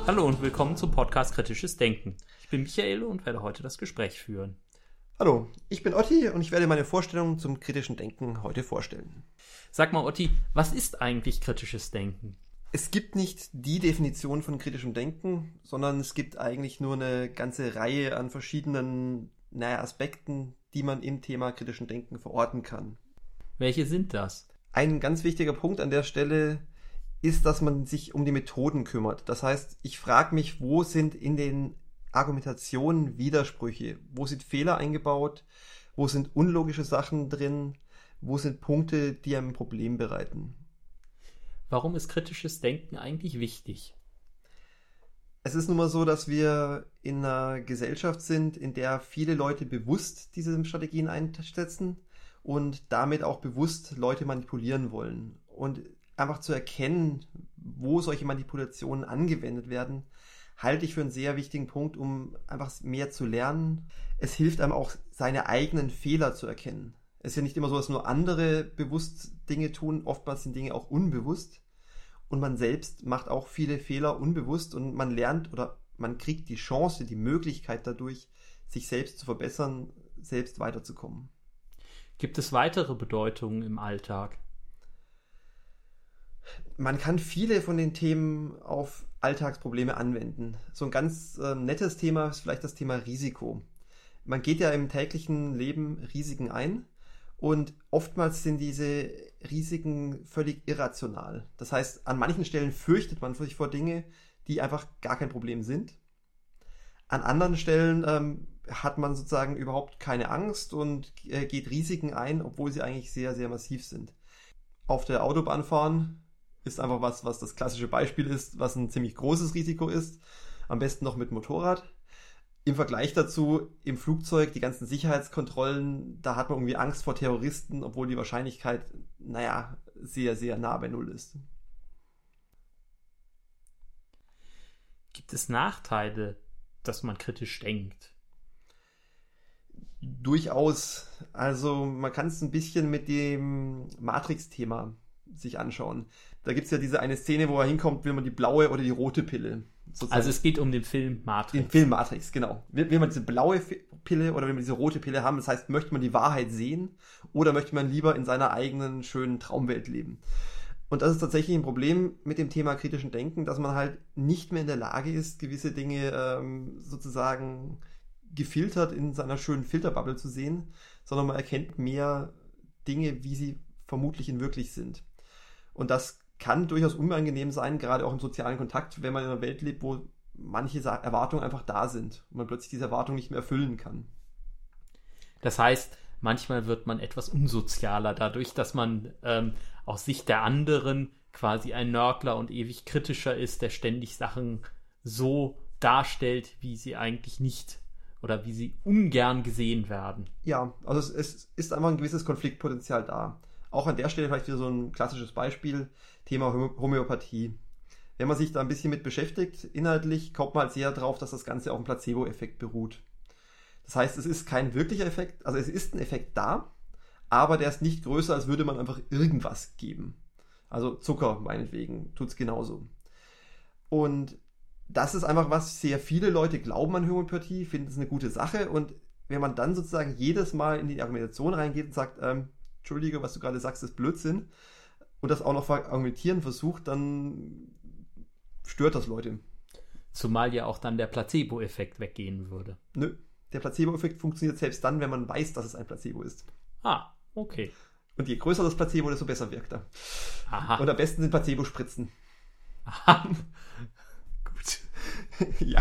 Hallo und willkommen zum Podcast Kritisches Denken. Ich bin Michael und werde heute das Gespräch führen. Hallo, ich bin Otti und ich werde meine Vorstellung zum kritischen Denken heute vorstellen. Sag mal, Otti, was ist eigentlich kritisches Denken? Es gibt nicht die Definition von kritischem Denken, sondern es gibt eigentlich nur eine ganze Reihe an verschiedenen Aspekten, die man im Thema kritischen Denken verorten kann. Welche sind das? Ein ganz wichtiger Punkt an der Stelle ist, dass man sich um die Methoden kümmert. Das heißt, ich frage mich, wo sind in den Argumentationen Widersprüche? Wo sind Fehler eingebaut? Wo sind unlogische Sachen drin? Wo sind Punkte, die einem ein Problem bereiten? Warum ist kritisches Denken eigentlich wichtig? Es ist nun mal so, dass wir in einer Gesellschaft sind, in der viele Leute bewusst diese Strategien einsetzen und damit auch bewusst Leute manipulieren wollen. Und einfach zu erkennen, wo solche Manipulationen angewendet werden, halte ich für einen sehr wichtigen Punkt, um einfach mehr zu lernen. Es hilft einem auch, seine eigenen Fehler zu erkennen. Es ist ja nicht immer so, dass nur andere bewusst Dinge tun, oftmals sind Dinge auch unbewusst. Und man selbst macht auch viele Fehler unbewusst und man lernt oder man kriegt die Chance, die Möglichkeit dadurch, sich selbst zu verbessern, selbst weiterzukommen. Gibt es weitere Bedeutungen im Alltag? Man kann viele von den Themen auf Alltagsprobleme anwenden. So ein ganz nettes Thema ist vielleicht das Thema Risiko. Man geht ja im täglichen Leben Risiken ein und oftmals sind diese Risiken völlig irrational. Das heißt, an manchen Stellen fürchtet man sich vor Dinge, die einfach gar kein Problem sind. An anderen Stellen hat man sozusagen überhaupt keine Angst und geht Risiken ein, obwohl sie eigentlich sehr, sehr massiv sind. Auf der Autobahn fahren ist einfach was das klassische Beispiel ist, was ein ziemlich großes Risiko ist. Am besten noch mit Motorrad. Im Vergleich dazu, im Flugzeug, die ganzen Sicherheitskontrollen, da hat man irgendwie Angst vor Terroristen, obwohl die Wahrscheinlichkeit, sehr, sehr nah bei Null ist. Gibt es Nachteile, dass man kritisch denkt? Durchaus. Also man kann es ein bisschen mit dem Matrix-Thema sich anschauen. Da gibt es ja diese eine Szene, wo er hinkommt, will man die blaue oder die rote Pille. Sozusagen. Also es geht um den Film Matrix. Den Film Matrix, genau. Will man diese blaue Pille oder will man diese rote Pille haben? Das heißt, möchte man die Wahrheit sehen oder möchte man lieber in seiner eigenen schönen Traumwelt leben? Und das ist tatsächlich ein Problem mit dem Thema kritischen Denken, dass man halt nicht mehr in der Lage ist, gewisse Dinge sozusagen gefiltert in seiner schönen Filterbubble zu sehen, sondern man erkennt mehr Dinge, wie sie vermutlich in wirklich sind. Und das kann durchaus unangenehm sein, gerade auch im sozialen Kontakt, wenn man in einer Welt lebt, wo manche Erwartungen einfach da sind und man plötzlich diese Erwartungen nicht mehr erfüllen kann. Das heißt, manchmal wird man etwas unsozialer dadurch, dass man aus Sicht der anderen quasi ein Nörgler und ewig kritischer ist, der ständig Sachen so darstellt, wie sie eigentlich nicht oder wie sie ungern gesehen werden. Ja, also es ist einfach ein gewisses Konfliktpotenzial da. Auch an der Stelle vielleicht wieder so ein klassisches Beispiel, Thema Homöopathie. Wenn man sich da ein bisschen mit beschäftigt, inhaltlich kommt man halt sehr drauf, dass das Ganze auf dem Placebo-Effekt beruht. Das heißt, es ist kein wirklicher Effekt, also es ist ein Effekt da, aber der ist nicht größer, als würde man einfach irgendwas geben. Also Zucker meinetwegen tut es genauso. Und das ist einfach, was sehr viele Leute glauben an Homöopathie, finden es eine gute Sache und wenn man dann sozusagen jedes Mal in die Argumentation reingeht und sagt, Entschuldige, was du gerade sagst, ist Blödsinn und das auch noch argumentieren versucht, dann stört das Leute. Zumal ja auch dann der Placebo-Effekt weggehen würde. Nö, der Placebo-Effekt funktioniert selbst dann, wenn man weiß, dass es ein Placebo ist. Ah, okay. Und je größer das Placebo, desto besser wirkt er. Aha. Und am besten sind Placebo-Spritzen. Aha. Gut. Ja.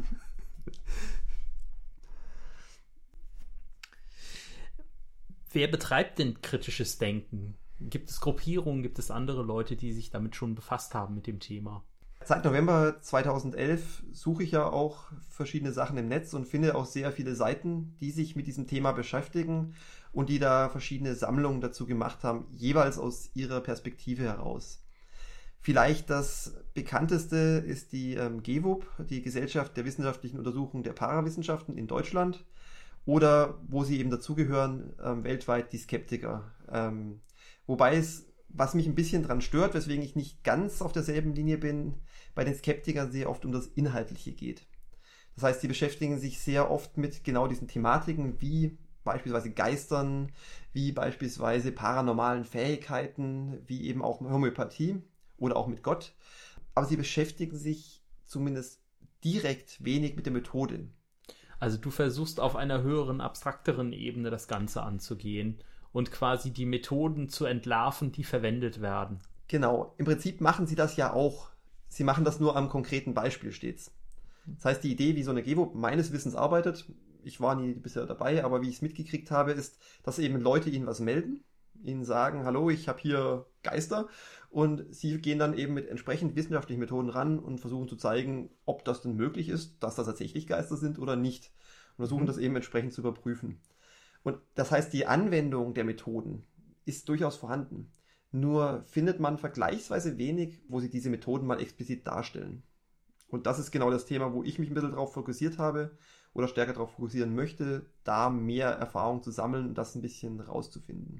Wer betreibt denn kritisches Denken? Gibt es Gruppierungen, gibt es andere Leute, die sich damit schon befasst haben mit dem Thema? Seit November 2011 suche ich ja auch verschiedene Sachen im Netz und finde auch sehr viele Seiten, die sich mit diesem Thema beschäftigen und die da verschiedene Sammlungen dazu gemacht haben, jeweils aus ihrer Perspektive heraus. Vielleicht das bekannteste ist die GWUP, die Gesellschaft der wissenschaftlichen Untersuchung der Parawissenschaften in Deutschland, oder wo sie eben dazugehören, weltweit die Skeptiker. Wobei es Was mich ein bisschen dran stört, weswegen ich nicht ganz auf derselben Linie bin, bei den Skeptikern sehr oft um das Inhaltliche geht. Das heißt, sie beschäftigen sich sehr oft mit genau diesen Thematiken, wie beispielsweise Geistern, wie beispielsweise paranormalen Fähigkeiten, wie eben auch Homöopathie oder auch mit Gott. Aber sie beschäftigen sich zumindest direkt wenig mit der Methode. Also du versuchst auf einer höheren, abstrakteren Ebene das Ganze anzugehen und quasi die Methoden zu entlarven, die verwendet werden. Genau, im Prinzip machen sie das ja auch. Sie machen das nur am konkreten Beispiel stets. Das heißt, die Idee, wie so eine GEWO meines Wissens arbeitet, ich war nie bisher dabei, aber wie ich es mitgekriegt habe, ist, dass eben Leute ihnen was melden, ihnen sagen, hallo, ich habe hier Geister, und sie gehen dann eben mit entsprechend wissenschaftlichen Methoden ran und versuchen zu zeigen, ob das denn möglich ist, dass das tatsächlich Geister sind oder nicht, und versuchen das eben entsprechend zu überprüfen. Und das heißt, die Anwendung der Methoden ist durchaus vorhanden. Nur findet man vergleichsweise wenig, wo sie diese Methoden mal explizit darstellen. Und das ist genau das Thema, wo ich mich ein bisschen darauf fokussiert habe oder stärker darauf fokussieren möchte, da mehr Erfahrung zu sammeln und das ein bisschen rauszufinden.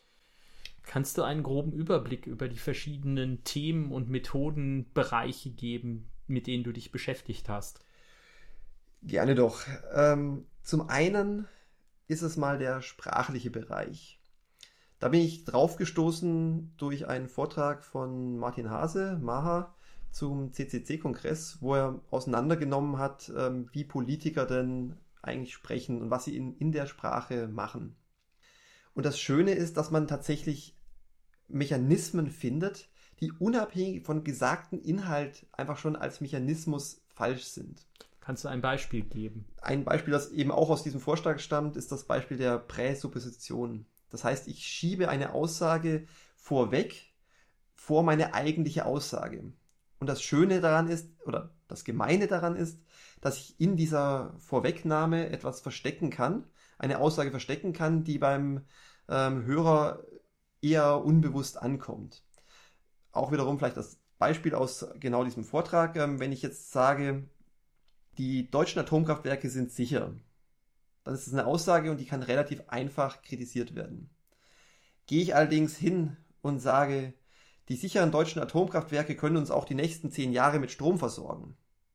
Kannst du einen groben Überblick über die verschiedenen Themen und Methodenbereiche geben, mit denen du dich beschäftigt hast? Gerne doch. Zum einen ist es mal der sprachliche Bereich. Da bin ich drauf gestoßen durch einen Vortrag von Martin Hase, Maha, zum CCC-Kongress, wo er auseinandergenommen hat, wie Politiker denn eigentlich sprechen und was sie in der Sprache machen. Und das Schöne ist, dass man tatsächlich Mechanismen findet, die unabhängig von gesagten Inhalt einfach schon als Mechanismus falsch sind. Kannst du ein Beispiel geben? Ein Beispiel, das eben auch aus diesem Vorschlag stammt, ist das Beispiel der Präsupposition. Das heißt, ich schiebe eine Aussage vorweg vor meine eigentliche Aussage. Und das Schöne daran ist, oder das Gemeine daran ist, dass ich in dieser Vorwegnahme etwas verstecken kann, eine Aussage verstecken kann, die beim Hörer eher unbewusst ankommt. Auch wiederum vielleicht das Beispiel aus genau diesem Vortrag, wenn ich jetzt sage, die deutschen Atomkraftwerke sind sicher, dann ist es eine Aussage und die kann relativ einfach kritisiert werden. Gehe ich allerdings hin und sage, die sicheren deutschen Atomkraftwerke können uns auch die nächsten 10 Jahre mit Strom versorgen.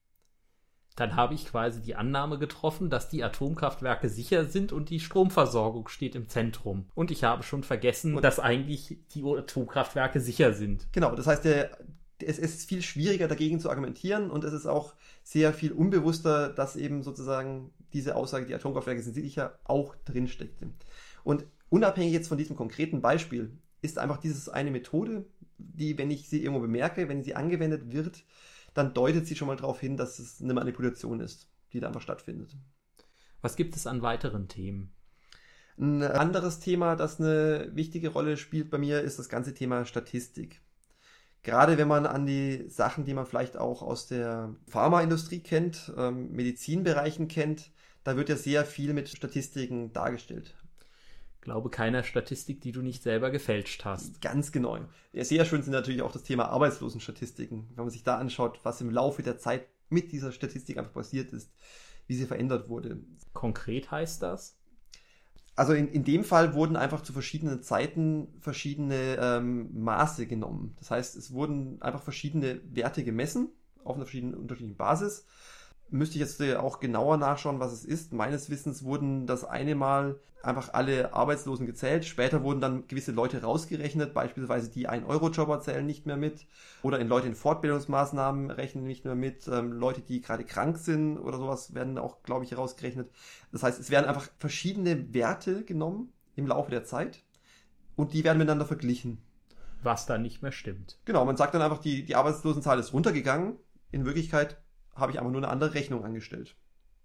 Dann habe ich quasi die Annahme getroffen, dass die Atomkraftwerke sicher sind und die Stromversorgung steht im Zentrum. Und ich habe schon vergessen, dass eigentlich die Atomkraftwerke sicher sind. Genau, das heißt, es ist viel schwieriger dagegen zu argumentieren und es ist auch sehr viel unbewusster, dass eben sozusagen diese Aussage, die Atomkraftwerke sind sicher, auch drinsteckte. Und unabhängig jetzt von diesem konkreten Beispiel ist einfach dieses eine Methode, die, wenn ich sie irgendwo bemerke, wenn sie angewendet wird, dann deutet sie schon mal darauf hin, dass es eine Manipulation ist, die da einfach stattfindet. Was gibt es an weiteren Themen? Ein anderes Thema, das eine wichtige Rolle spielt bei mir, ist das ganze Thema Statistik. Gerade wenn man an die Sachen, die man vielleicht auch aus der Pharmaindustrie kennt, Medizinbereichen kennt, da wird ja sehr viel mit Statistiken dargestellt. Glaube keiner Statistik, die du nicht selber gefälscht hast. Ganz genau. Sehr schön sind natürlich auch das Thema Arbeitslosenstatistiken. Wenn man sich da anschaut, was im Laufe der Zeit mit dieser Statistik einfach passiert ist, wie sie verändert wurde. Konkret heißt das? Also in dem Fall wurden einfach zu verschiedenen Zeiten verschiedene Maße genommen. Das heißt, es wurden einfach verschiedene Werte gemessen auf einer unterschiedlichen Basis. Müsste ich jetzt auch genauer nachschauen, was es ist. Meines Wissens wurden das eine Mal einfach alle Arbeitslosen gezählt. Später wurden dann gewisse Leute rausgerechnet, beispielsweise die 1-Euro-Jobber zählen nicht mehr mit. Oder Leute in Fortbildungsmaßnahmen rechnen nicht mehr mit. Leute, die gerade krank sind oder sowas, werden auch, glaube ich, rausgerechnet. Das heißt, es werden einfach verschiedene Werte genommen im Laufe der Zeit und die werden miteinander verglichen. Was dann nicht mehr stimmt. Genau, man sagt dann einfach, die Arbeitslosenzahl ist runtergegangen. In Wirklichkeit habe ich einfach nur eine andere Rechnung angestellt.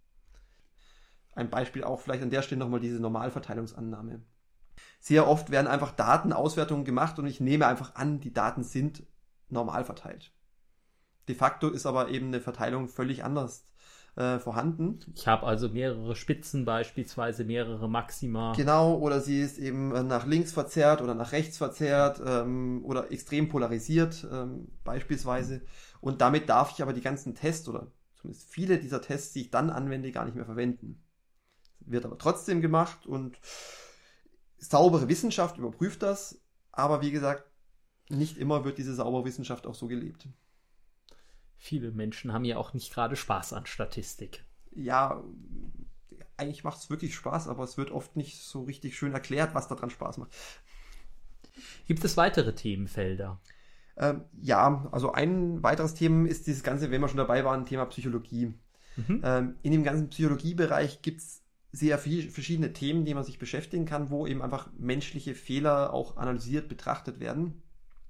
Ein Beispiel auch vielleicht an der Stelle nochmal diese Normalverteilungsannahme. Sehr oft werden einfach Datenauswertungen gemacht und ich nehme einfach an, die Daten sind normal verteilt. De facto ist aber eben eine Verteilung völlig anders vorhanden. Ich habe also mehrere Spitzen, beispielsweise mehrere Maxima. Genau, oder sie ist eben nach links verzerrt oder nach rechts verzerrt oder extrem polarisiert beispielsweise. Und damit darf ich aber die ganzen Tests oder zumindest viele dieser Tests, die ich dann anwende, gar nicht mehr verwenden. Wird aber trotzdem gemacht und saubere Wissenschaft überprüft das. Aber wie gesagt, nicht immer wird diese saubere Wissenschaft auch so gelebt. Viele Menschen haben ja auch nicht gerade Spaß an Statistik. Ja, eigentlich macht es wirklich Spaß, aber es wird oft nicht so richtig schön erklärt, was daran Spaß macht. Gibt es weitere Themenfelder? Ja, also ein weiteres Thema ist dieses ganze, wenn wir schon dabei waren, Thema Psychologie. In dem ganzen Psychologiebereich gibt es sehr viele verschiedene Themen, die man sich beschäftigen kann, wo eben einfach menschliche Fehler auch analysiert, betrachtet werden.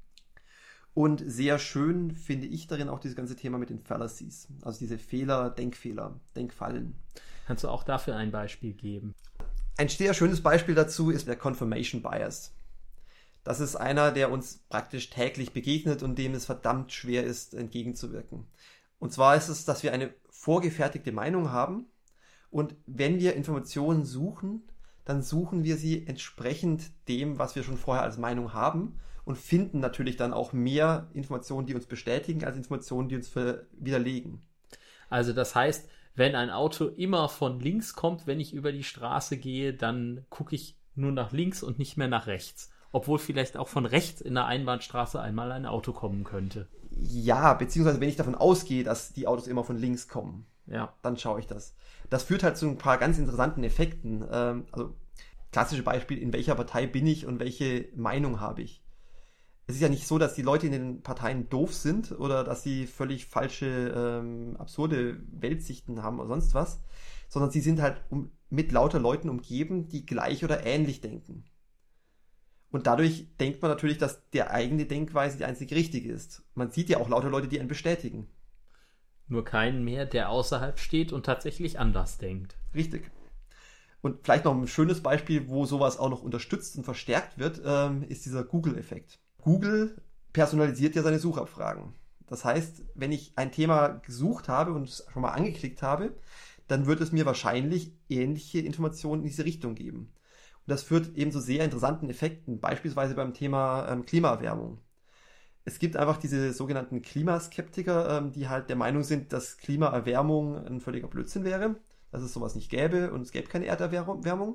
Und sehr schön finde ich darin auch dieses ganze Thema mit den Fallacies, also diese Fehler, Denkfallen. Kannst du auch dafür ein Beispiel geben? Ein sehr schönes Beispiel dazu ist der Confirmation Bias. Das ist einer, der uns praktisch täglich begegnet und dem es verdammt schwer ist, entgegenzuwirken. Und zwar ist es, dass wir eine vorgefertigte Meinung haben und wenn wir Informationen suchen, dann suchen wir sie entsprechend dem, was wir schon vorher als Meinung haben und finden natürlich dann auch mehr Informationen, die uns bestätigen, als Informationen, die uns widerlegen. Also das heißt, wenn ein Auto immer von links kommt, wenn ich über die Straße gehe, dann gucke ich nur nach links und nicht mehr nach rechts. Obwohl vielleicht auch von rechts in der Einbahnstraße einmal ein Auto kommen könnte. Ja, beziehungsweise wenn ich davon ausgehe, dass die Autos immer von links kommen, ja, dann schaue ich das. Das führt halt zu ein paar ganz interessanten Effekten. Also klassische Beispiel, in welcher Partei bin ich und welche Meinung habe ich. Es ist ja nicht so, dass die Leute in den Parteien doof sind oder dass sie völlig falsche, absurde Weltsichten haben oder sonst was, sondern sie sind halt mit lauter Leuten umgeben, die gleich oder ähnlich denken. Und dadurch denkt man natürlich, dass der eigene Denkweise die einzig richtige ist. Man sieht ja auch lauter Leute, die einen bestätigen. Nur keinen mehr, der außerhalb steht und tatsächlich anders denkt. Richtig. Und vielleicht noch ein schönes Beispiel, wo sowas auch noch unterstützt und verstärkt wird, ist dieser Google-Effekt. Google personalisiert ja seine Suchabfragen. Das heißt, wenn ich ein Thema gesucht habe und es schon mal angeklickt habe, dann wird es mir wahrscheinlich ähnliche Informationen in diese Richtung geben. Und das führt eben zu sehr interessanten Effekten, beispielsweise beim Thema Klimaerwärmung. Es gibt einfach diese sogenannten Klimaskeptiker, die halt der Meinung sind, dass Klimaerwärmung ein völliger Blödsinn wäre, dass es sowas nicht gäbe und es gäbe keine Erderwärmung.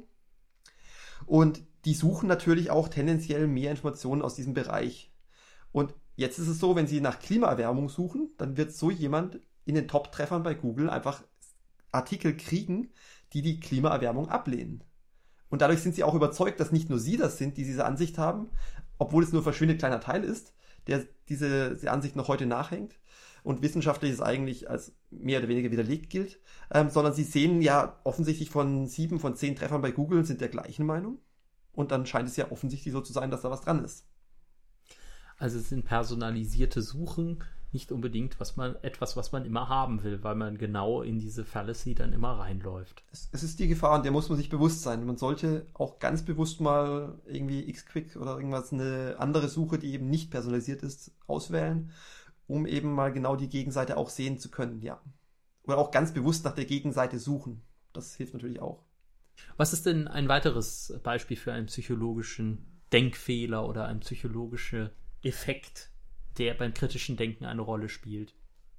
Und die suchen natürlich auch tendenziell mehr Informationen aus diesem Bereich. Und jetzt ist es so, wenn sie nach Klimaerwärmung suchen, dann wird so jemand in den Top-Treffern bei Google einfach Artikel kriegen, die die Klimaerwärmung ablehnen. Und dadurch sind sie auch überzeugt, dass nicht nur sie das sind, die diese Ansicht haben, obwohl es nur ein verschwindend kleiner Teil ist, der diese Ansicht noch heute nachhängt und wissenschaftlich es eigentlich als mehr oder weniger widerlegt gilt, sondern sie sehen ja offensichtlich von 7 von 10 Treffern bei Google sind der gleichen Meinung und dann scheint es ja offensichtlich so zu sein, dass da was dran ist. Also es sind personalisierte Suchen nicht unbedingt was man immer haben will, weil man genau in diese Fallacy dann immer reinläuft. Es ist die Gefahr, und der muss man sich bewusst sein. Man sollte auch ganz bewusst mal irgendwie Xquick oder irgendwas, eine andere Suche, die eben nicht personalisiert ist, auswählen, um eben mal genau die Gegenseite auch sehen zu können, ja. Oder auch ganz bewusst nach der Gegenseite suchen. Das hilft natürlich auch. Was ist denn ein weiteres Beispiel für einen psychologischen Denkfehler oder einen psychologischen Effekt, der beim kritischen Denken eine Rolle spielt?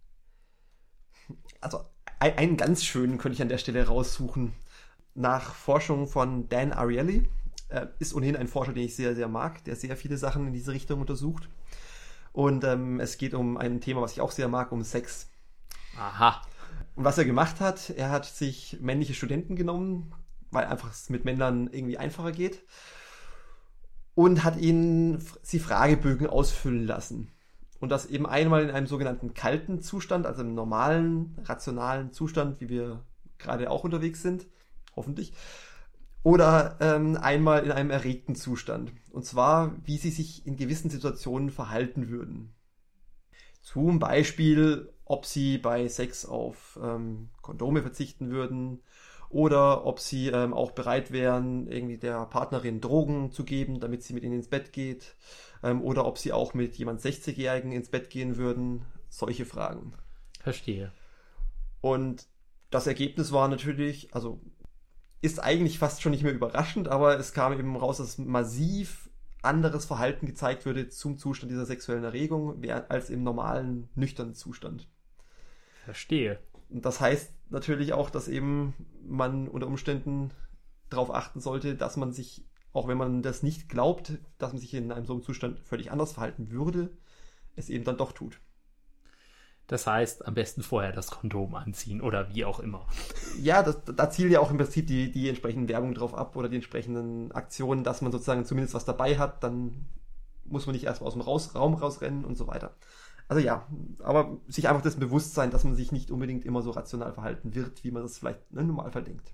Also einen ganz schönen könnte ich an der Stelle raussuchen. Nach Forschung von Dan Ariely, ist ohnehin ein Forscher, den ich sehr, sehr mag, der sehr viele Sachen in diese Richtung untersucht. Und es geht um ein Thema, was ich auch sehr mag, um Sex. Aha. Und was er gemacht hat, er hat sich männliche Studenten genommen, weil einfach es mit Männern irgendwie einfacher geht, und hat ihnen sie Fragebögen ausfüllen lassen. Und das eben einmal in einem sogenannten kalten Zustand, also im normalen, rationalen Zustand, wie wir gerade auch unterwegs sind, hoffentlich. Oder einmal in einem erregten Zustand. Und zwar, wie sie sich in gewissen Situationen verhalten würden. Zum Beispiel, ob sie bei Sex auf Kondome verzichten würden oder ob sie auch bereit wären, irgendwie der Partnerin Drogen zu geben, damit sie mit ihnen ins Bett geht. Oder ob sie auch mit jemand 60-Jährigen ins Bett gehen würden. Solche Fragen. Verstehe. Und das Ergebnis war natürlich, also ist eigentlich fast schon nicht mehr überraschend, aber es kam eben raus, dass massiv anderes Verhalten gezeigt würde zum Zustand dieser sexuellen Erregung, als im normalen, nüchternen Zustand. Verstehe. Und das heißt natürlich auch, dass eben man unter Umständen darauf achten sollte, dass man sich auch wenn man das nicht glaubt, dass man sich in einem so einem Zustand völlig anders verhalten würde, es eben dann doch tut. Das heißt, am besten vorher das Kondom anziehen oder wie auch immer. Ja, da zielt ja auch im Prinzip die entsprechenden Werbung drauf ab oder die entsprechenden Aktionen, dass man sozusagen zumindest was dabei hat, dann muss man nicht erstmal aus dem Raum rausrennen und so weiter. Also ja, aber sich einfach das Bewusstsein, dass man sich nicht unbedingt immer so rational verhalten wird, wie man das vielleicht im Normalfall denkt.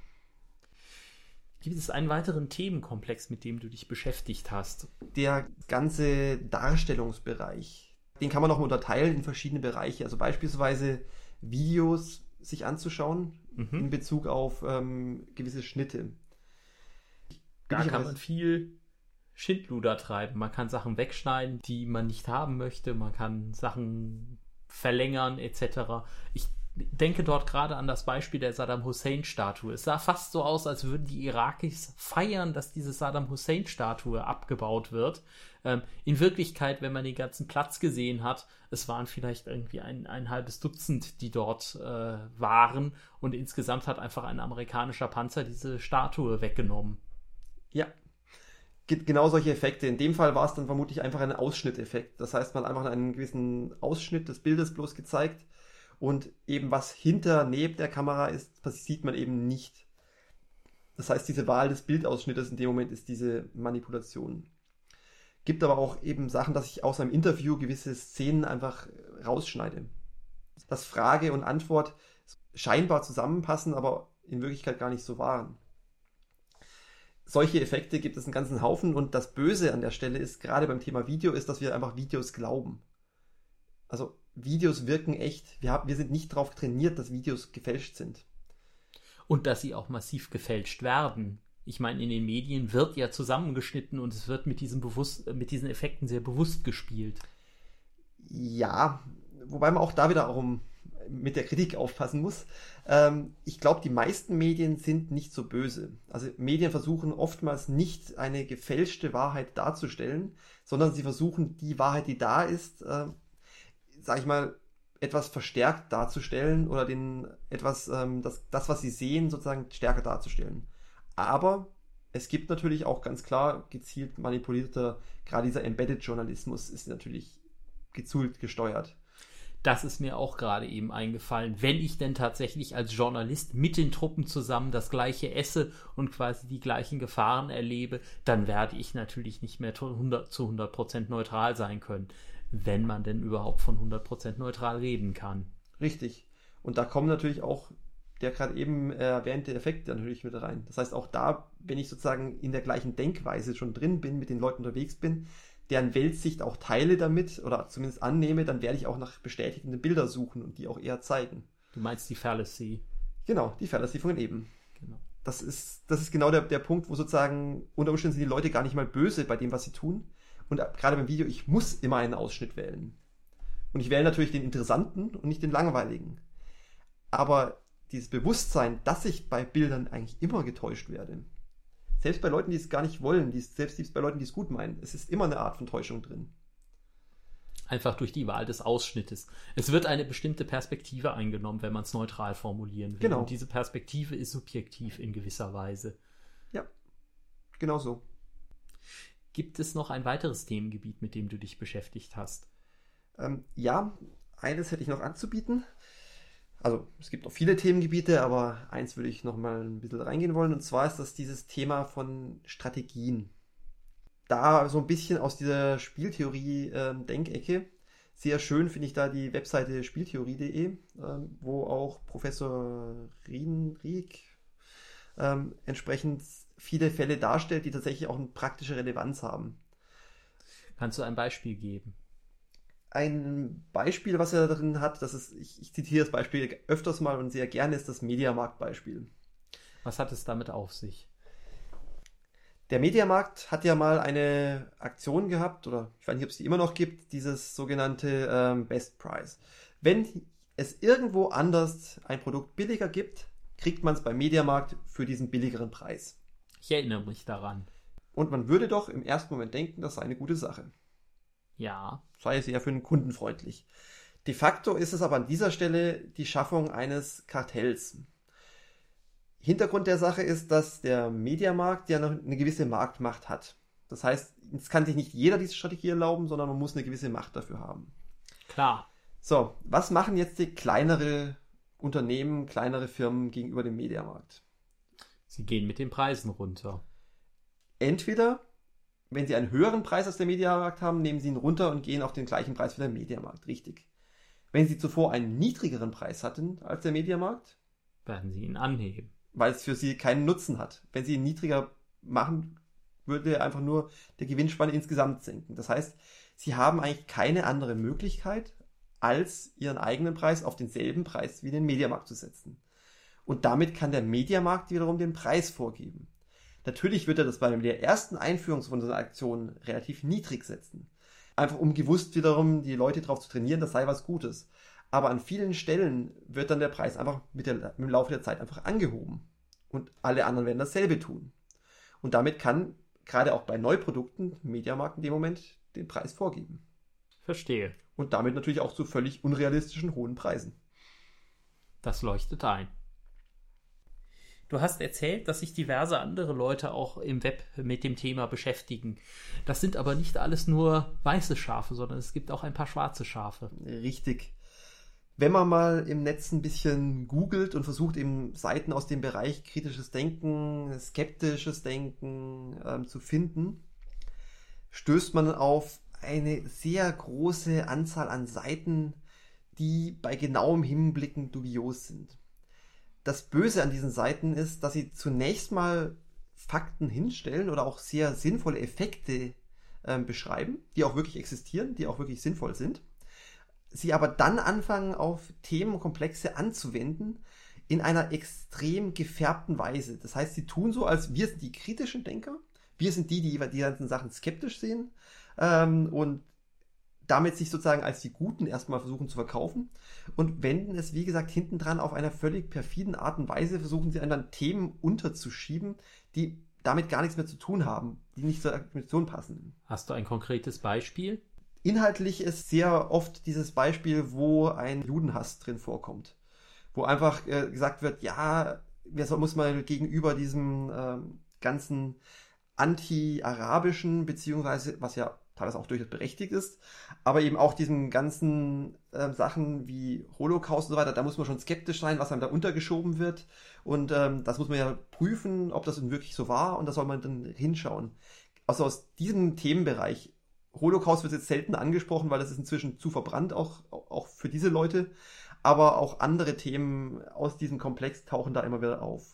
Gibt es einen weiteren Themenkomplex, mit dem du dich beschäftigt hast? Der ganze Darstellungsbereich, den kann man noch unterteilen in verschiedene Bereiche. Also beispielsweise Videos sich anzuschauen in Bezug auf gewisse Schnitte. Da kann man viel Schindluder treiben. Man kann Sachen wegschneiden, die man nicht haben möchte. Man kann Sachen verlängern etc. Ich denke dort gerade an das Beispiel der Saddam Hussein-Statue. Es sah fast so aus, als würden die Irakis feiern, dass diese Saddam Hussein-Statue abgebaut wird. In Wirklichkeit, wenn man den ganzen Platz gesehen hat, es waren vielleicht irgendwie ein halbes Dutzend, die dort waren. Und insgesamt hat einfach ein amerikanischer Panzer diese Statue weggenommen. Ja, gibt genau solche Effekte. In dem Fall war es dann vermutlich einfach ein Ausschnitteffekt. Das heißt, man hat einfach einen gewissen Ausschnitt des Bildes bloß gezeigt und eben was neben der Kamera ist, das sieht man eben nicht. Das heißt, diese Wahl des Bildausschnittes in dem Moment ist diese Manipulation. Gibt aber auch eben Sachen, dass ich aus einem Interview gewisse Szenen einfach rausschneide. Dass Frage und Antwort scheinbar zusammenpassen, aber in Wirklichkeit gar nicht so waren. Solche Effekte gibt es einen ganzen Haufen und das Böse an der Stelle ist, gerade beim Thema Video, ist, dass wir einfach Videos glauben. Also Videos wirken echt. Wir sind nicht darauf trainiert, dass Videos gefälscht sind. Und dass sie auch massiv gefälscht werden. Ich meine, in den Medien wird ja zusammengeschnitten und es wird mit diesen Effekten sehr bewusst gespielt. Ja, wobei man auch da wiederum mit der Kritik aufpassen muss. Ich glaube, die meisten Medien sind nicht so böse. Also Medien versuchen oftmals nicht eine gefälschte Wahrheit darzustellen, sondern sie versuchen die Wahrheit, die da ist, sag ich mal, etwas verstärkt darzustellen oder das, was sie sehen, sozusagen stärker darzustellen. Aber es gibt natürlich auch ganz klar gezielt manipulierter, gerade dieser Embedded-Journalismus ist natürlich gezielt gesteuert. Das ist mir auch gerade eben eingefallen. Wenn ich denn tatsächlich als Journalist mit den Truppen zusammen das Gleiche esse und quasi die gleichen Gefahren erlebe, dann werde ich natürlich nicht mehr zu 100% neutral sein können, wenn man denn überhaupt von 100% neutral reden kann. Richtig. Und da kommen natürlich auch der gerade eben erwähnte Effekt natürlich mit rein. Das heißt, auch da, wenn ich sozusagen in der gleichen Denkweise schon drin bin, mit den Leuten unterwegs bin, deren Weltsicht auch teile damit oder zumindest annehme, dann werde ich auch nach bestätigenden Bildern suchen und die auch eher zeigen. Du meinst die Fallacy? Genau, die Fallacy von eben. Genau. Das ist genau der Punkt, wo sozusagen unter Umständen sind die Leute gar nicht mal böse bei dem, was sie tun. Und gerade beim Video, ich muss immer einen Ausschnitt wählen. Und ich wähle natürlich den interessanten und nicht den langweiligen. Aber dieses Bewusstsein, dass ich bei Bildern eigentlich immer getäuscht werde, selbst bei Leuten, die es gar nicht wollen, selbst bei Leuten, die es gut meinen, es ist immer eine Art von Täuschung drin. Einfach durch die Wahl des Ausschnittes. Es wird eine bestimmte Perspektive eingenommen, wenn man es neutral formulieren will. Genau. Und diese Perspektive ist subjektiv in gewisser Weise. Ja, genau so. Gibt es noch ein weiteres Themengebiet, mit dem du dich beschäftigt hast? Ja, eines hätte ich noch anzubieten. Also es gibt noch viele Themengebiete, aber eins würde ich noch mal ein bisschen reingehen wollen. Und zwar ist das dieses Thema von Strategien. Da so ein bisschen aus dieser Spieltheorie-Denkecke. Sehr schön finde ich da die Webseite spieltheorie.de, wo auch Professor Rieck entsprechend viele Fälle darstellt, die tatsächlich auch eine praktische Relevanz haben. Kannst du ein Beispiel geben? Ein Beispiel, was er darin hat, ich zitiere das Beispiel öfters mal und sehr gerne, ist das Mediamarkt-Beispiel. Was hat es damit auf sich? Der Mediamarkt hat ja mal eine Aktion gehabt, oder ich weiß nicht, ob es die immer noch gibt, dieses sogenannte Best Price. Wenn es irgendwo anders ein Produkt billiger gibt, kriegt man es beim Mediamarkt für diesen billigeren Preis. Ich erinnere mich daran. Und man würde doch im ersten Moment denken, das sei eine gute Sache. Ja. Sei es eher für den Kunden freundlich. De facto ist es aber an dieser Stelle die Schaffung eines Kartells. Hintergrund der Sache ist, dass der Mediamarkt ja noch eine gewisse Marktmacht hat. Das heißt, es kann sich nicht jeder diese Strategie erlauben, sondern man muss eine gewisse Macht dafür haben. Klar. So, was machen jetzt die kleinere Unternehmen, kleinere Firmen gegenüber dem Mediamarkt? Sie gehen mit den Preisen runter. Entweder, wenn sie einen höheren Preis als der Mediamarkt haben, nehmen sie ihn runter und gehen auf den gleichen Preis wie der Mediamarkt. Richtig. Wenn sie zuvor einen niedrigeren Preis hatten als der Mediamarkt, werden sie ihn anheben. Weil es für sie keinen Nutzen hat. Wenn sie ihn niedriger machen, würde einfach nur der Gewinnspanne insgesamt sinken. Das heißt, sie haben eigentlich keine andere Möglichkeit, als ihren eigenen Preis auf denselben Preis wie den Mediamarkt zu setzen. Und damit kann der Mediamarkt wiederum den Preis vorgeben. Natürlich wird er das bei der ersten Einführung von so einer Aktion relativ niedrig setzen. Einfach um gewusst wiederum die Leute darauf zu trainieren, das sei was Gutes. Aber an vielen Stellen wird dann der Preis einfach mit dem Laufe der Zeit einfach angehoben. Und alle anderen werden dasselbe tun. Und damit kann gerade auch bei Neuprodukten Mediamarkt in dem Moment den Preis vorgeben. Verstehe. Und damit natürlich auch zu völlig unrealistischen hohen Preisen. Das leuchtet ein. Du hast erzählt, dass sich diverse andere Leute auch im Web mit dem Thema beschäftigen. Das sind aber nicht alles nur weiße Schafe, sondern es gibt auch ein paar schwarze Schafe. Richtig. Wenn man mal im Netz ein bisschen googelt und versucht, eben Seiten aus dem Bereich kritisches Denken, skeptisches Denken zu finden, stößt man auf eine sehr große Anzahl an Seiten, die bei genauem Hinblicken dubios sind. Das Böse an diesen Seiten ist, dass sie zunächst mal Fakten hinstellen oder auch sehr sinnvolle Effekte beschreiben, die auch wirklich existieren, die auch wirklich sinnvoll sind. Sie aber dann anfangen, auf Themenkomplexe anzuwenden in einer extrem gefärbten Weise. Das heißt, sie tun so, als wir sind die kritischen Denker, wir sind die ganzen Sachen skeptisch sehen und damit sich sozusagen als die Guten erstmal versuchen zu verkaufen und wenden es, wie gesagt, hintendran auf einer völlig perfiden Art und Weise, versuchen sie dann Themen unterzuschieben, die damit gar nichts mehr zu tun haben, die nicht zur Argumentation passen. Hast du ein konkretes Beispiel? Inhaltlich ist sehr oft dieses Beispiel, wo ein Judenhass drin vorkommt. Wo einfach gesagt wird, ja, muss man gegenüber diesem ganzen anti-arabischen, beziehungsweise, was ja teilweise auch durchaus berechtigt ist, aber eben auch diesen ganzen Sachen wie Holocaust und so weiter, da muss man schon skeptisch sein, was einem da untergeschoben wird. Und das muss man ja prüfen, ob das denn wirklich so war, und da soll man dann hinschauen. Also aus diesem Themenbereich, Holocaust wird jetzt selten angesprochen, weil das ist inzwischen zu verbrannt, auch für diese Leute. Aber auch andere Themen aus diesem Komplex tauchen da immer wieder auf.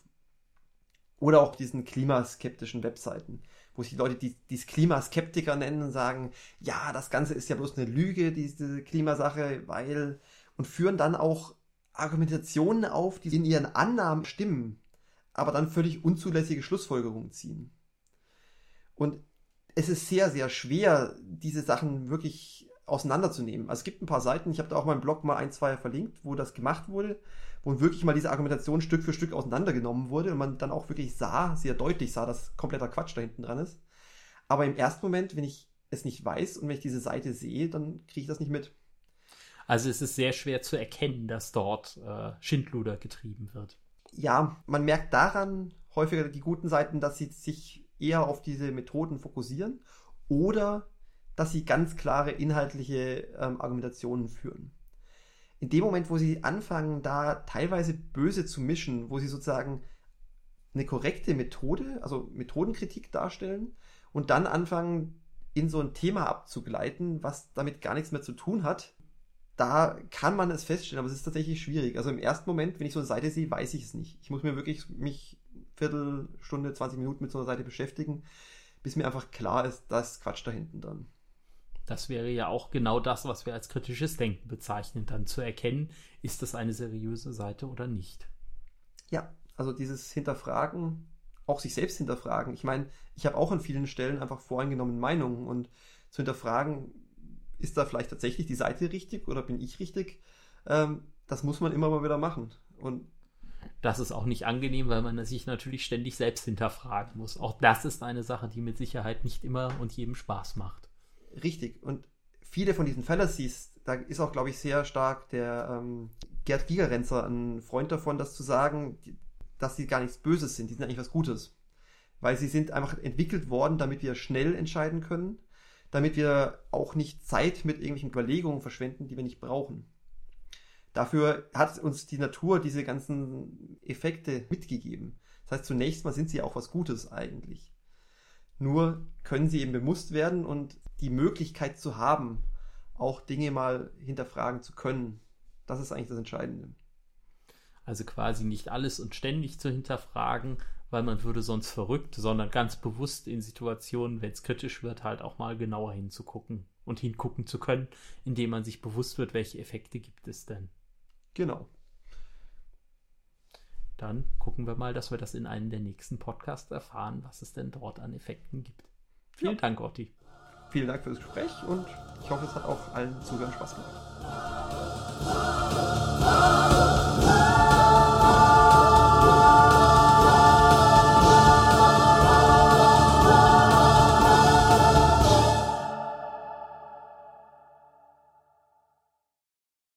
Oder auch diesen klimaskeptischen Webseiten, wo sich die Leute die Klimaskeptiker nennen und sagen, ja, das Ganze ist ja bloß eine Lüge, diese Klimasache, weil... Und führen dann auch Argumentationen auf, die in ihren Annahmen stimmen, aber dann völlig unzulässige Schlussfolgerungen ziehen. Und es ist sehr, sehr schwer, diese Sachen wirklich auseinanderzunehmen. Also es gibt ein paar Seiten, ich habe da auch meinen Blog mal 1, 2 verlinkt, wo das gemacht wurde, wo wirklich mal diese Argumentation Stück für Stück auseinandergenommen wurde und man dann auch wirklich sehr deutlich sah, dass kompletter Quatsch da hinten dran ist. Aber im ersten Moment, wenn ich es nicht weiß und wenn ich diese Seite sehe, dann kriege ich das nicht mit. Also es ist sehr schwer zu erkennen, dass dort Schindluder getrieben wird. Ja, man merkt daran häufiger die guten Seiten, dass sie sich eher auf diese Methoden fokussieren oder dass sie ganz klare inhaltliche Argumentationen führen. In dem Moment, wo sie anfangen, da teilweise böse zu mischen, wo sie sozusagen eine korrekte Methode, also Methodenkritik darstellen und dann anfangen, in so ein Thema abzugleiten, was damit gar nichts mehr zu tun hat, da kann man es feststellen, aber es ist tatsächlich schwierig. Also im ersten Moment, wenn ich so eine Seite sehe, weiß ich es nicht. Ich muss mir wirklich Viertelstunde, 20 Minuten mit so einer Seite beschäftigen, bis mir einfach klar ist, da ist Quatsch da hinten dran. Das wäre ja auch genau das, was wir als kritisches Denken bezeichnen, dann zu erkennen, ist das eine seriöse Seite oder nicht. Ja, also dieses Hinterfragen, auch sich selbst hinterfragen. Ich meine, ich habe auch an vielen Stellen einfach voreingenommene Meinungen und zu hinterfragen, ist da vielleicht tatsächlich die Seite richtig oder bin ich richtig? Das muss man immer mal wieder machen. Und das ist auch nicht angenehm, weil man sich natürlich ständig selbst hinterfragen muss. Auch das ist eine Sache, die mit Sicherheit nicht immer und jedem Spaß macht. Richtig. Und viele von diesen Fallacies, da ist auch, glaube ich, sehr stark der Gerd Gigerenzer ein Freund davon, das zu sagen, dass sie gar nichts Böses sind, die sind eigentlich was Gutes. Weil sie sind einfach entwickelt worden, damit wir schnell entscheiden können, damit wir auch nicht Zeit mit irgendwelchen Überlegungen verschwenden, die wir nicht brauchen. Dafür hat uns die Natur diese ganzen Effekte mitgegeben. Das heißt, zunächst mal sind sie auch was Gutes eigentlich. Nur können sie eben bewusst werden und die Möglichkeit zu haben, auch Dinge mal hinterfragen zu können. Das ist eigentlich das Entscheidende. Also quasi nicht alles und ständig zu hinterfragen, weil man würde sonst verrückt, sondern ganz bewusst in Situationen, wenn es kritisch wird, halt auch mal genauer hinzugucken und hingucken zu können, indem man sich bewusst wird, welche Effekte gibt es denn. Genau. Dann gucken wir mal, dass wir das in einem der nächsten Podcasts erfahren, was es denn dort an Effekten gibt. Vielen Dank, Otti. Vielen Dank für das Gespräch und ich hoffe, es hat auch allen Zuhörern Spaß gemacht.